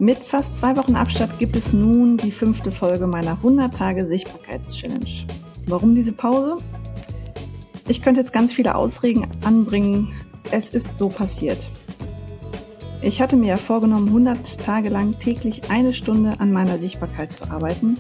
Mit fast 2 Wochen Abstand gibt es nun die 5. Folge meiner 100-Tage-Sichtbarkeits-Challenge. Warum diese Pause? Ich könnte jetzt ganz viele Ausreden anbringen. Es ist so passiert. Ich hatte mir ja vorgenommen, 100 Tage lang täglich 1 Stunde an meiner Sichtbarkeit zu arbeiten.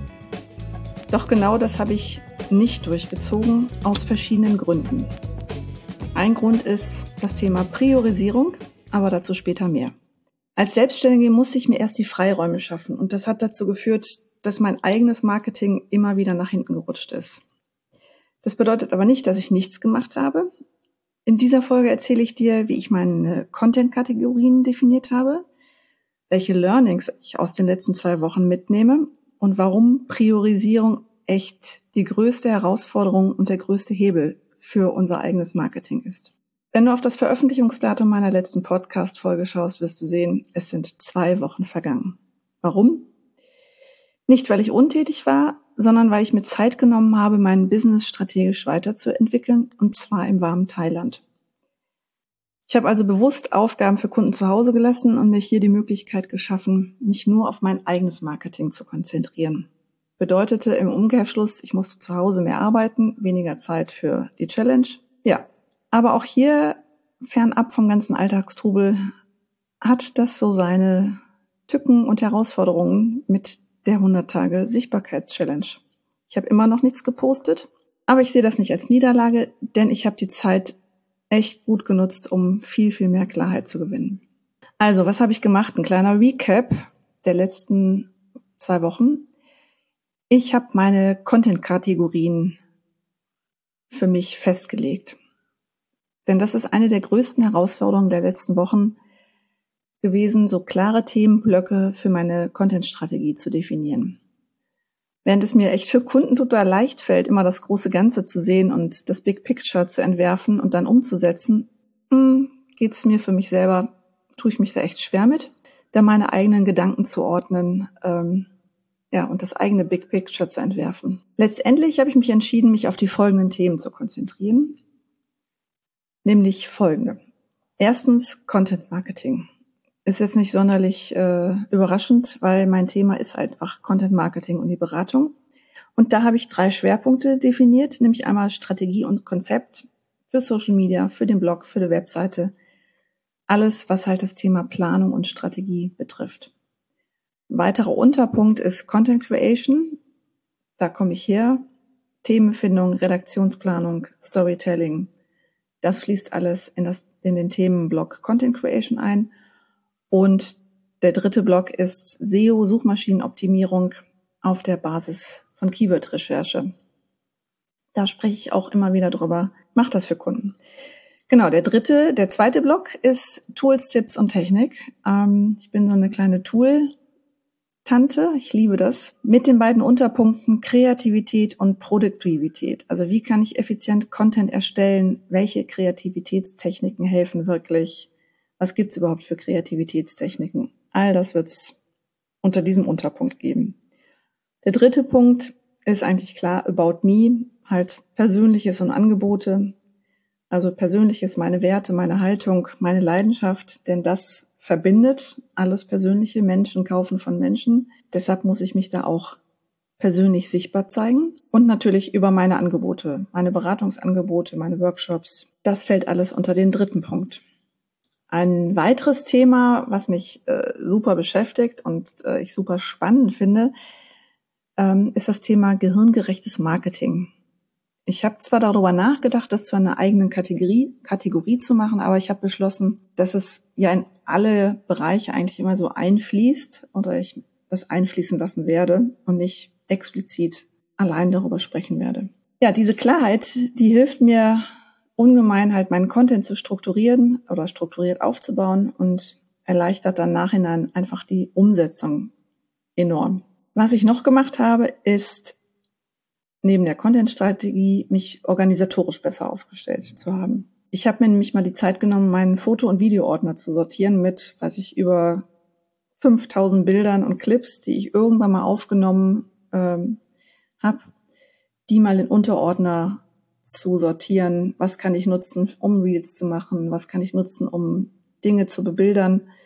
Doch genau das habe ich nicht durchgezogen, aus verschiedenen Gründen. Ein Grund ist das Thema Priorisierung, aber dazu später mehr. Als Selbstständige musste ich mir erst die Freiräume schaffen und das hat dazu geführt, dass mein eigenes Marketing immer wieder nach hinten gerutscht ist. Das bedeutet aber nicht, dass ich nichts gemacht habe. In dieser Folge erzähle ich dir, wie ich meine Content-Kategorien definiert habe, welche Learnings ich aus den letzten 2 Wochen mitnehme und warum Priorisierung echt die größte Herausforderung und der größte Hebel für unser eigenes Marketing ist. Wenn du auf das Veröffentlichungsdatum meiner letzten Podcast-Folge schaust, wirst du sehen, es sind 2 Wochen vergangen. Warum? Nicht, weil ich untätig war, sondern weil ich mir Zeit genommen habe, mein Business strategisch weiterzuentwickeln, und zwar im warmen Thailand. Ich habe also bewusst Aufgaben für Kunden zu Hause gelassen und mir hier die Möglichkeit geschaffen, mich nur auf mein eigenes Marketing zu konzentrieren. Bedeutete im Umkehrschluss, ich musste zu Hause mehr arbeiten, weniger Zeit für die Challenge. Ja, aber auch hier, fernab vom ganzen Alltagstrubel, hat das so seine Tücken und Herausforderungen mit der 100-Tage-Sichtbarkeits-Challenge. Ich habe immer noch nichts gepostet, aber ich sehe das nicht als Niederlage, denn ich habe die Zeit echt gut genutzt, um viel, viel mehr Klarheit zu gewinnen. Also, was habe ich gemacht? Ein kleiner Recap der letzten 2 Wochen. Ich habe meine Content-Kategorien für mich festgelegt. Denn das ist eine der größten Herausforderungen der letzten Wochen gewesen, so klare Themenblöcke für meine Content-Strategie zu definieren. Während es mir echt für Kunden total leicht fällt, immer das große Ganze zu sehen und das Big Picture zu entwerfen und dann umzusetzen, geht es mir für mich selber, tue ich mich da echt schwer mit, da meine eigenen Gedanken zu ordnen, und das eigene Big Picture zu entwerfen. Letztendlich habe ich mich entschieden, mich auf die folgenden Themen zu konzentrieren. Nämlich folgende. Erstens Content Marketing. Ist jetzt nicht sonderlich überraschend, weil mein Thema ist einfach Content Marketing und die Beratung. Und da habe ich 3 Schwerpunkte definiert, nämlich einmal Strategie und Konzept für Social Media, für den Blog, für die Webseite. Alles, was halt das Thema Planung und Strategie betrifft. Ein weiterer Unterpunkt ist Content Creation. Da komme ich her. Themenfindung, Redaktionsplanung, Storytelling. Das fließt alles in den Themenblock Content Creation ein. Und der 3. Block ist SEO, Suchmaschinenoptimierung auf der Basis von Keyword-Recherche. Da spreche ich auch immer wieder drüber. Mach das für Kunden. Genau, der 2. Block ist Tools, Tipps und Technik. Ich bin so eine kleine Tool-Tante. Ich liebe das. Mit den beiden Unterpunkten Kreativität und Produktivität. Also wie kann ich effizient Content erstellen? Welche Kreativitätstechniken helfen wirklich? Was gibt's überhaupt für Kreativitätstechniken? All das wird's unter diesem Unterpunkt geben. Der 3. Punkt ist eigentlich klar, About Me, halt Persönliches und Angebote. Also Persönliches, meine Werte, meine Haltung, meine Leidenschaft, denn das verbindet alles Persönliche. Menschen kaufen von Menschen. Deshalb muss ich mich da auch persönlich sichtbar zeigen. Und natürlich über meine Angebote, meine Beratungsangebote, meine Workshops. Das fällt alles unter den 3. Punkt. Ein weiteres Thema, was mich super beschäftigt und ich super spannend finde, ist das Thema gehirngerechtes Marketing. Ich habe zwar darüber nachgedacht, das zu einer eigenen Kategorie zu machen, aber ich habe beschlossen, dass es ja in alle Bereiche eigentlich immer so einfließt oder ich das einfließen lassen werde und nicht explizit allein darüber sprechen werde. Ja, diese Klarheit, die hilft mir ungemein, halt meinen Content zu strukturieren oder strukturiert aufzubauen und erleichtert dann nachhinein einfach die Umsetzung enorm. Was ich noch gemacht habe, ist neben der Content-Strategie mich organisatorisch besser aufgestellt zu haben. Ich habe mir nämlich mal die Zeit genommen, meinen Foto- und Videoordner zu sortieren mit, über 5000 Bildern und Clips, die ich irgendwann mal aufgenommen habe, die mal in Unterordner zu sortieren. Was kann ich nutzen, um Reels zu machen? Was kann ich nutzen, um Dinge zu bebildern?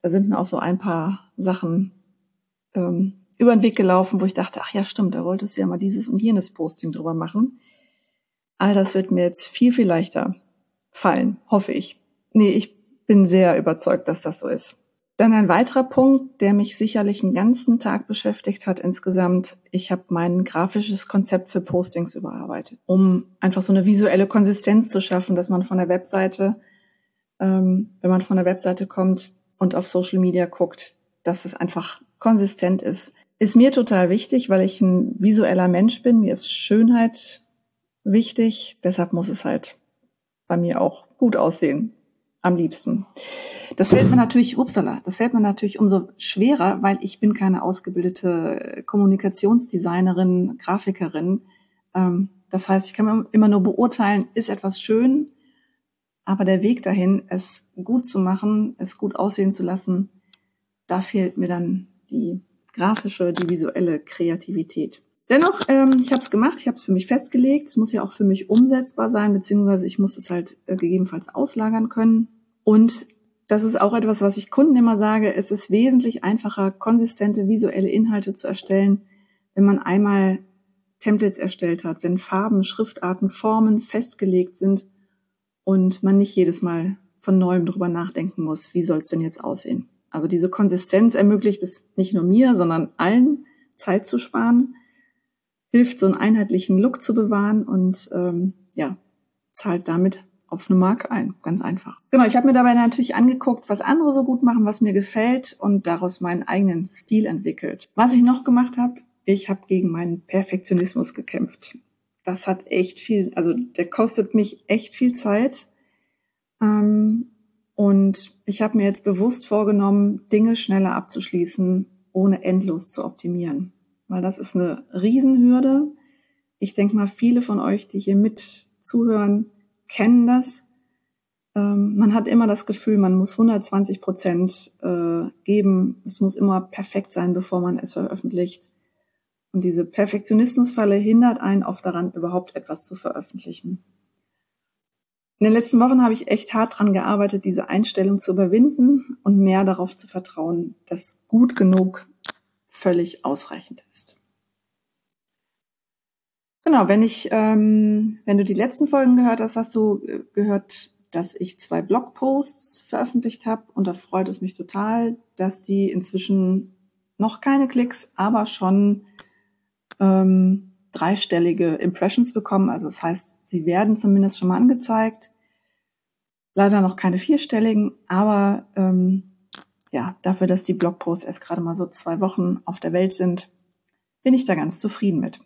da sind mir auch so ein paar Sachen über den Weg gelaufen, wo ich dachte, ach ja, stimmt, da wolltest du ja mal dieses und jenes Posting drüber machen. All das wird mir jetzt viel, viel leichter fallen, hoffe ich. Nee, ich bin sehr überzeugt, dass das so ist. Dann ein weiterer Punkt, der mich sicherlich einen ganzen Tag beschäftigt hat insgesamt. Ich habe mein grafisches Konzept für Postings überarbeitet, um einfach so eine visuelle Konsistenz zu schaffen, dass man von der Webseite, wenn man von der Webseite kommt und auf Social Media guckt, dass es einfach konsistent ist. Ist mir total wichtig, weil ich ein visueller Mensch bin. Mir ist Schönheit wichtig. Deshalb muss es halt bei mir auch gut aussehen. Am liebsten. Das fällt mir natürlich umso schwerer, weil ich bin keine ausgebildete Kommunikationsdesignerin, Grafikerin. Das heißt, ich kann immer nur beurteilen, ist etwas schön, aber der Weg dahin, es gut zu machen, es gut aussehen zu lassen, da fehlt mir dann die grafische, die visuelle Kreativität. Dennoch, ich habe es gemacht, ich habe es für mich festgelegt. Es muss ja auch für mich umsetzbar sein, beziehungsweise ich muss es halt gegebenenfalls auslagern können. Und das ist auch etwas, was ich Kunden immer sage. Es ist wesentlich einfacher, konsistente visuelle Inhalte zu erstellen, wenn man einmal Templates erstellt hat, wenn Farben, Schriftarten, Formen festgelegt sind und man nicht jedes Mal von Neuem drüber nachdenken muss, wie soll es denn jetzt aussehen. Also diese Konsistenz ermöglicht es nicht nur mir, sondern allen, Zeit zu sparen, hilft, so einen einheitlichen Look zu bewahren und zahlt damit auf eine Marke ein. Ganz einfach. Genau, ich habe mir dabei natürlich angeguckt, was andere so gut machen, was mir gefällt und daraus meinen eigenen Stil entwickelt. Was ich noch gemacht habe, ich habe gegen meinen Perfektionismus gekämpft. Das hat echt viel, also der kostet mich echt viel Zeit. Und ich habe mir jetzt bewusst vorgenommen, Dinge schneller abzuschließen, ohne endlos zu optimieren. Weil das ist eine Riesenhürde. Ich denke mal, viele von euch, die hier mit zuhören, kennen das. Man hat immer das Gefühl, man muss 120% geben. Es muss immer perfekt sein, bevor man es veröffentlicht. Und diese Perfektionismusfalle hindert einen oft daran, überhaupt etwas zu veröffentlichen. In den letzten Wochen habe ich echt hart dran gearbeitet, diese Einstellung zu überwinden und mehr darauf zu vertrauen, dass gut genug völlig ausreichend ist. Genau, wenn du die letzten Folgen gehört hast, hast du gehört, dass ich 2 Blogposts veröffentlicht habe und da freut es mich total, dass die inzwischen noch keine Klicks, aber schon 3-stellige Impressions bekommen. Also das heißt, sie werden zumindest schon mal angezeigt. Leider noch keine 4-stelligen, aber dafür, dass die Blogposts erst gerade mal so 2 Wochen auf der Welt sind, bin ich da ganz zufrieden mit.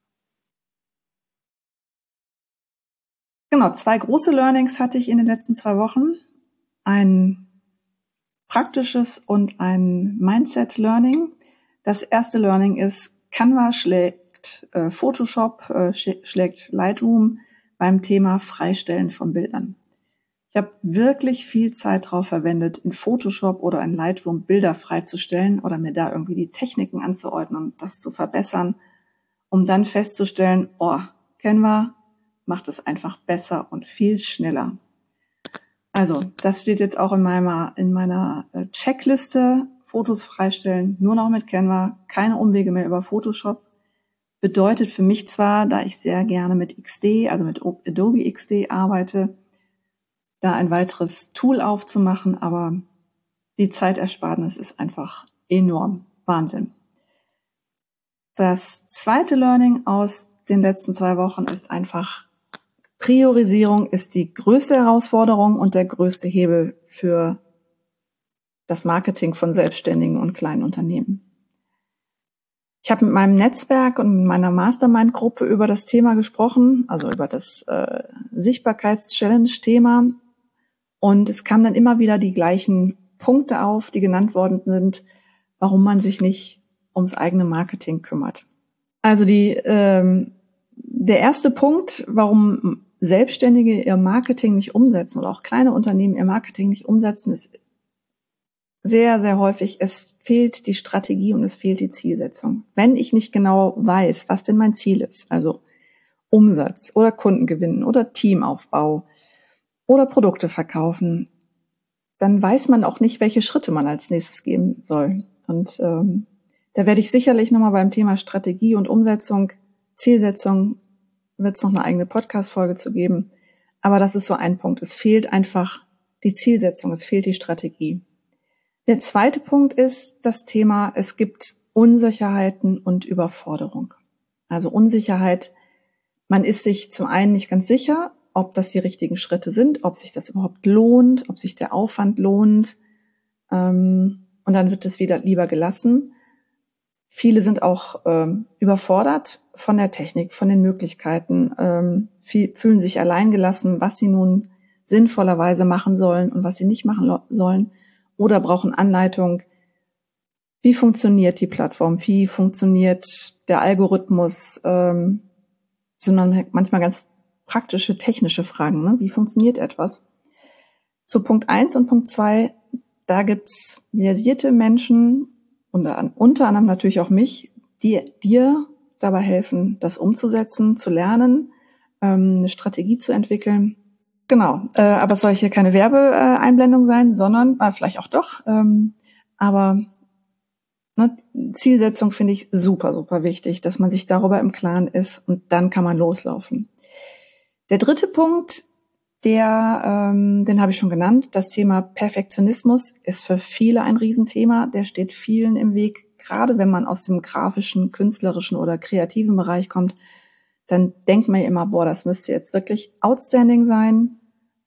Genau, 2 große Learnings hatte ich in den letzten 2 Wochen. Ein praktisches und ein Mindset-Learning. Das erste Learning ist, Canva schlägt Photoshop, schlägt Lightroom beim Thema Freistellen von Bildern. Ich habe wirklich viel Zeit drauf verwendet, in Photoshop oder in Lightroom Bilder freizustellen oder mir da irgendwie die Techniken anzuordnen und das zu verbessern, um dann festzustellen, Canva macht es einfach besser und viel schneller. Also, das steht jetzt auch in meiner Checkliste. Fotos freistellen, nur noch mit Canva, keine Umwege mehr über Photoshop. Bedeutet für mich zwar, da ich sehr gerne mit XD, also mit Adobe XD arbeite, da ein weiteres Tool aufzumachen, aber die Zeitersparnis ist einfach enorm. Wahnsinn. Das zweite Learning aus den letzten 2 Wochen ist einfach, Priorisierung ist die größte Herausforderung und der größte Hebel für das Marketing von Selbstständigen und kleinen Unternehmen. Ich habe mit meinem Netzwerk und meiner Mastermind-Gruppe über das Thema gesprochen, also über das Sichtbarkeits-Challenge-Thema. Und es kamen dann immer wieder die gleichen Punkte auf, die genannt worden sind, warum man sich nicht ums eigene Marketing kümmert. Also der erste Punkt, warum Selbstständige ihr Marketing nicht umsetzen oder auch kleine Unternehmen ihr Marketing nicht umsetzen, ist sehr, sehr häufig, es fehlt die Strategie und es fehlt die Zielsetzung. Wenn ich nicht genau weiß, was denn mein Ziel ist, also Umsatz oder Kunden gewinnen oder Teamaufbau oder Produkte verkaufen, dann weiß man auch nicht, welche Schritte man als nächstes gehen soll. Und da werde ich sicherlich nochmal beim Thema Strategie und Umsetzung, Zielsetzung, wird es noch eine eigene Podcast-Folge zu geben. Aber das ist so ein Punkt. Es fehlt einfach die Zielsetzung, es fehlt die Strategie. Der zweite Punkt ist das Thema, es gibt Unsicherheiten und Überforderung. Also Unsicherheit, man ist sich zum einen nicht ganz sicher, ob das die richtigen Schritte sind, ob sich das überhaupt lohnt, ob sich der Aufwand lohnt. Und dann wird es wieder lieber gelassen. Viele sind auch überfordert von der Technik, von den Möglichkeiten, fühlen sich alleingelassen, was sie nun sinnvollerweise machen sollen und was sie nicht machen sollen, oder brauchen Anleitung. Wie funktioniert die Plattform? Wie funktioniert der Algorithmus? Sind manchmal ganz praktische, technische Fragen. Ne? Wie funktioniert etwas? Zu Punkt 1 und Punkt 2, da gibt's versierte Menschen, unter anderem natürlich auch mich, die dir dabei helfen, das umzusetzen, zu lernen, eine Strategie zu entwickeln. Genau, aber es soll hier keine Werbeeinblendung sein, sondern vielleicht auch doch. Aber Zielsetzung finde ich super, super wichtig, dass man sich darüber im Klaren ist und dann kann man loslaufen. Der dritte Punkt, den habe ich schon genannt, das Thema Perfektionismus ist für viele ein Riesenthema. Der steht vielen im Weg, gerade wenn man aus dem grafischen, künstlerischen oder kreativen Bereich kommt. Dann denkt man ja immer, das müsste jetzt wirklich outstanding sein.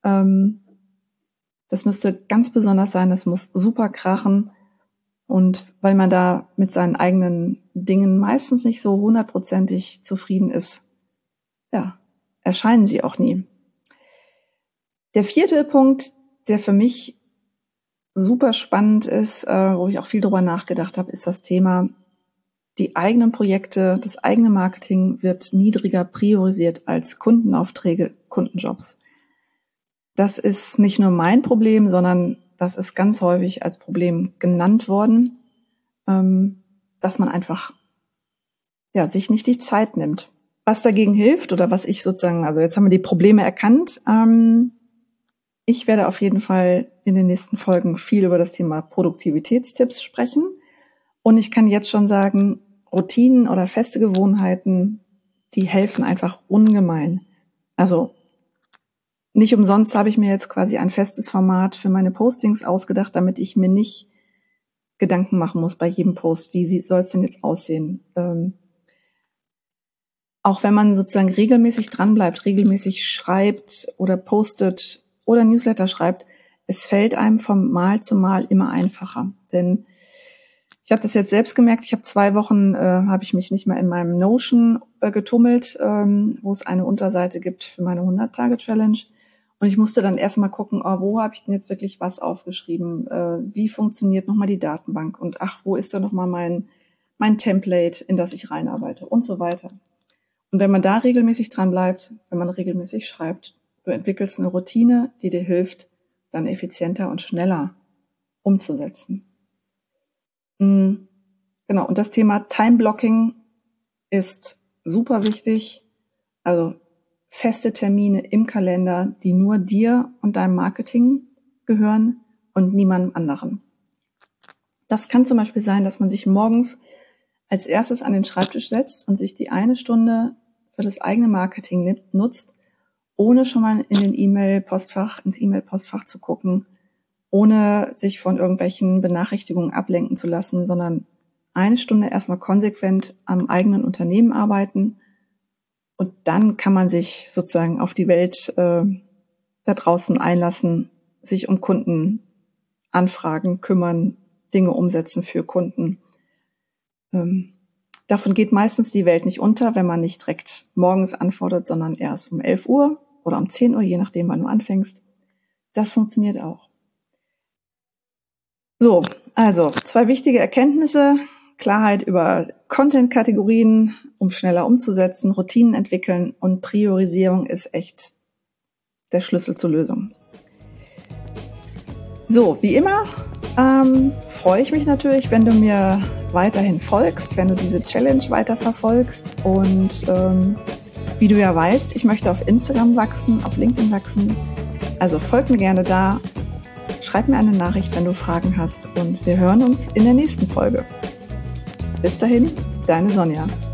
Das müsste ganz besonders sein, das muss super krachen. Und weil man da mit seinen eigenen Dingen meistens nicht so 100%ig zufrieden ist, erscheinen sie auch nie. Der vierte Punkt, der für mich super spannend ist, wo ich auch viel drüber nachgedacht habe, ist das Thema, die eigenen Projekte, das eigene Marketing wird niedriger priorisiert als Kundenaufträge, Kundenjobs. Das ist nicht nur mein Problem, sondern das ist ganz häufig als Problem genannt worden, dass man einfach sich nicht die Zeit nimmt. Was dagegen hilft oder was ich sozusagen, also jetzt haben wir die Probleme erkannt. Ich werde auf jeden Fall in den nächsten Folgen viel über das Thema Produktivitätstipps sprechen. Und ich kann jetzt schon sagen, Routinen oder feste Gewohnheiten, die helfen einfach ungemein. Also nicht umsonst habe ich mir jetzt quasi ein festes Format für meine Postings ausgedacht, damit ich mir nicht Gedanken machen muss bei jedem Post, wie soll es denn jetzt aussehen. Auch wenn man sozusagen regelmäßig dranbleibt, regelmäßig schreibt oder postet oder Newsletter schreibt, es fällt einem von Mal zu Mal immer einfacher. Denn ich habe das jetzt selbst gemerkt, ich habe 2 Wochen, habe ich mich nicht mehr in meinem Notion getummelt, wo es eine Unterseite gibt für meine 100-Tage-Challenge. Und ich musste dann erstmal gucken, wo habe ich denn jetzt wirklich was aufgeschrieben? Wie funktioniert nochmal die Datenbank? Und wo ist da nochmal mein Template, in das ich reinarbeite und so weiter. Und wenn man da regelmäßig dran bleibt, wenn man regelmäßig schreibt, du entwickelst eine Routine, die dir hilft, dann effizienter und schneller umzusetzen. Genau, und das Thema Time-Blocking ist super wichtig. Also feste Termine im Kalender, die nur dir und deinem Marketing gehören und niemandem anderen. Das kann zum Beispiel sein, dass man sich morgens als erstes an den Schreibtisch setzt und sich die 1 Stunde für das eigene Marketing nutzt, ohne schon mal ins E-Mail-Postfach zu gucken, ohne sich von irgendwelchen Benachrichtigungen ablenken zu lassen, sondern 1 Stunde erstmal konsequent am eigenen Unternehmen arbeiten. Und dann kann man sich sozusagen auf die Welt da draußen einlassen, sich um Kundenanfragen kümmern, Dinge umsetzen für Kunden. Davon geht meistens die Welt nicht unter, wenn man nicht direkt morgens antwortet, sondern erst um 11 Uhr oder um 10 Uhr, je nachdem, wann du anfängst. Das funktioniert auch. So, also 2 wichtige Erkenntnisse. Klarheit über Content-Kategorien, um schneller umzusetzen, Routinen entwickeln und Priorisierung ist echt der Schlüssel zur Lösung. So, wie immer freue ich mich natürlich, wenn du mir weiterhin folgst, wenn du diese Challenge weiterverfolgst und wie du ja weißt, ich möchte auf Instagram wachsen, auf LinkedIn wachsen, also folg mir gerne da Schreib mir eine Nachricht, wenn du Fragen hast und wir hören uns in der nächsten Folge. Bis dahin, deine Sonja.